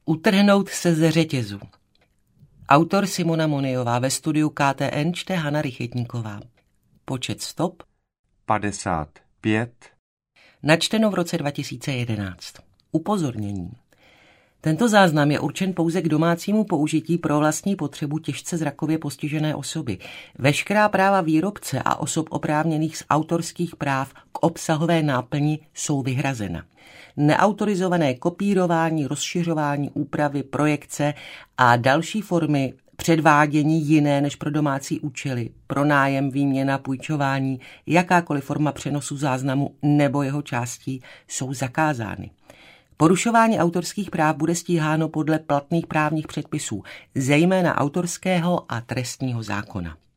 Utrhnout se ze řetězu. Autor Simona Moniová, ve studiu KTN čte Hana Rychetníková. Počet stop 55. Načteno v roce 2011. Upozornění. Tento záznam je určen pouze k domácímu použití pro vlastní potřebu těžce zrakově postižené osoby. Veškerá práva výrobce a osob oprávněných z autorských práv k obsahové náplni jsou vyhrazena. Neautorizované kopírování, rozšiřování, úpravy, projekce a další formy předvádění jiné než pro domácí účely, pronájem, výměna, půjčování, jakákoliv forma přenosu záznamu nebo jeho částí jsou zakázány. Porušování autorských práv bude stíháno podle platných právních předpisů, zejména autorského a trestního zákona.